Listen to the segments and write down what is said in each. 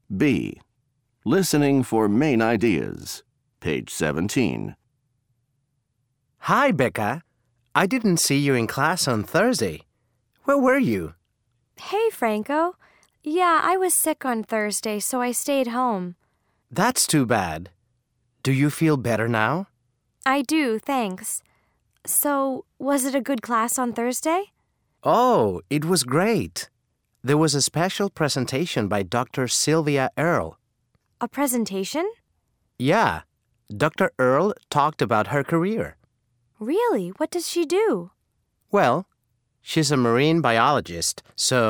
B. Listening for main ideas. Page 17. Hi, Becca. I didn't see you in class on Thursday. Where were you? Hey, Franco. Yeah, I was sick on Thursday, so I stayed home. That's too bad. Do you feel better now? I do, thanks. So, was it a good class on Thursday? Oh, it was great. There was a special presentation by Dr. Sylvia Earle. A presentation? Yeah, Dr. Earle talked about her career. Really? What does she do? Well, she's a marine biologist,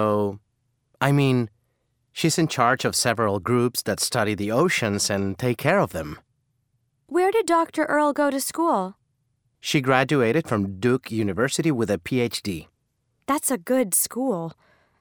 she's in charge of several groups that study the oceans and take care of them. Where did Dr. Earle go to school? She graduated from Duke University with a PhD. That's a good school.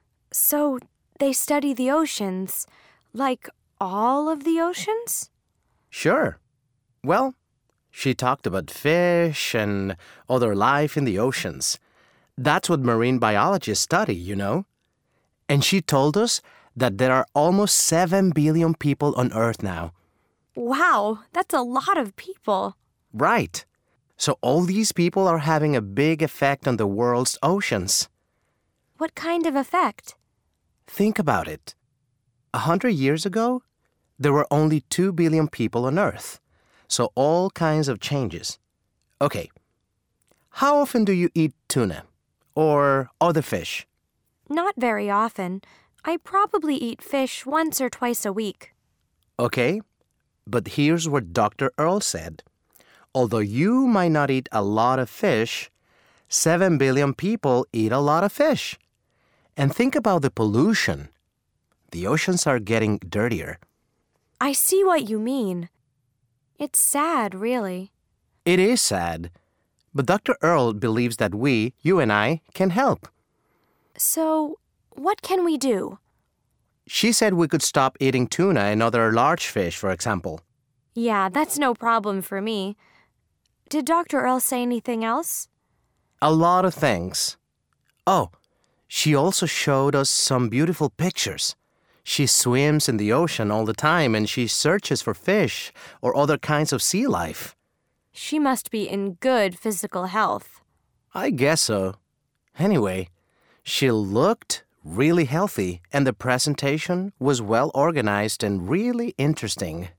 So, they study the oceans, like all of the oceans? Sure. Well, she talked about fish and other life in the oceans. That's what marine biologists study, you know. And she told us that there are almost 7 billion people on Earth now. Wow, that's a lot of people. Right. So all these people are having a big effect on the world's oceans. What kind of effect? Think about it. 100 years ago, there were only 2 billion people on Earth. So all kinds of changes. Okay. How often do you eat tuna? Or other fish? Not very often. I probably eat fish once or twice a week. Okay. But here's what Dr. Earle said. Although you might not eat a lot of fish, 7 billion people eat a lot of fish. And think about the pollution. The oceans are getting dirtier. I see what you mean. It's sad, really. It is sad. But Dr. Earle believes that you and I, can help. So, what can we do? She said we could stop eating tuna and other large fish, for example. Yeah, that's no problem for me. Did Dr. Earle say anything else? A lot of things. Oh, she also showed us some beautiful pictures. She swims in the ocean all the time and she searches for fish or other kinds of sea life. She must be in good physical health. I guess so. Anyway, she looked really healthy and the presentation was well organized and really interesting.